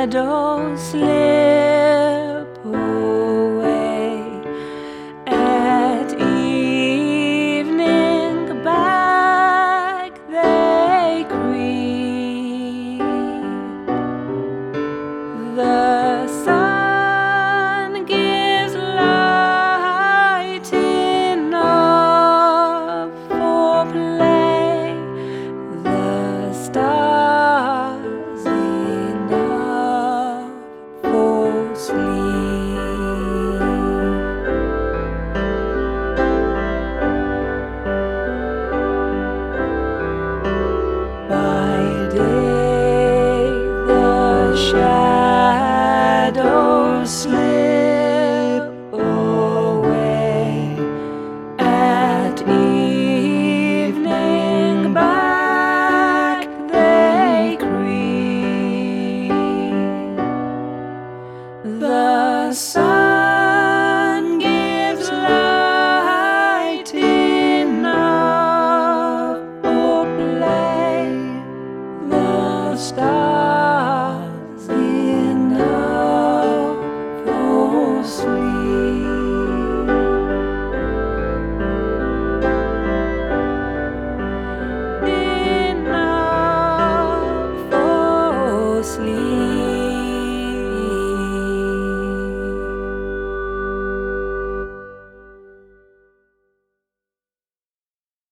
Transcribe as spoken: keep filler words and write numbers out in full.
shadows slip away at evening, back they creep. The sun gives light enough for play, the stars enough for sleep. By day the shadows slip away, at evening back they creep. The sun gives light enough for play, the stars enough for sleep. Enough for sleep.